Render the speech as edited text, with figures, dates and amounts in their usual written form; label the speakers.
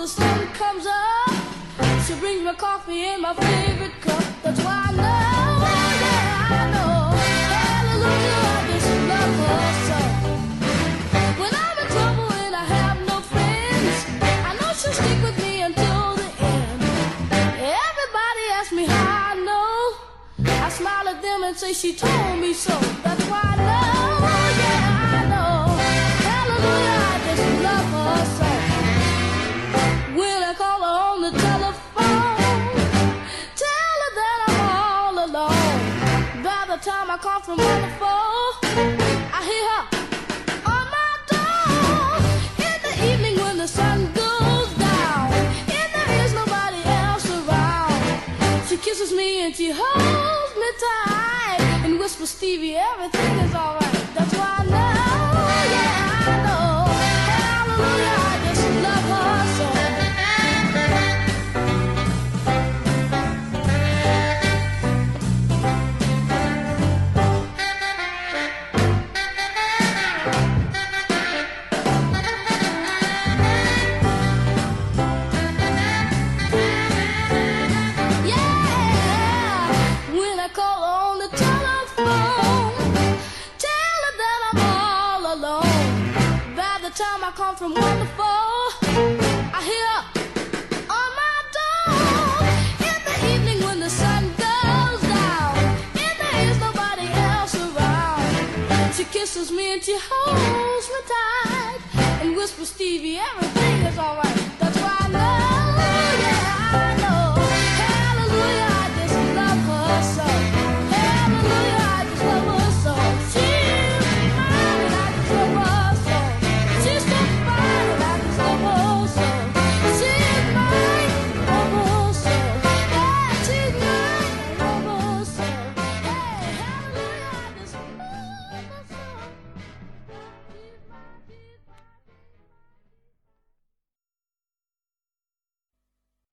Speaker 1: the sun comes up, she brings me coffee in my favorite cup. That's why I know, yeah, I know, hallelujah, I just love her so. When I'm in trouble and I have no friends, I know she'll stick with me until the end. Everybody asks me how I know, I smile at them and say she told me so. That's why I know, yeah, I know, hallelujah, I just love her so. When I call her on the telephone, tell her that I'm all alone. By the time I come from on the phone, I hear her on my door. In the evening when the sun goes down and there is nobody else around, she kisses me and she holds me tight and whispers, Stevie, everything is alright. That's why I know, yeah, I know, hallelujah, I just love her so. Time I come from wonderful, I hear on my door. In the evening when the sun goes down and there is nobody else around, she kisses me and she holds me tight and whispers, Stevie, everything is alright.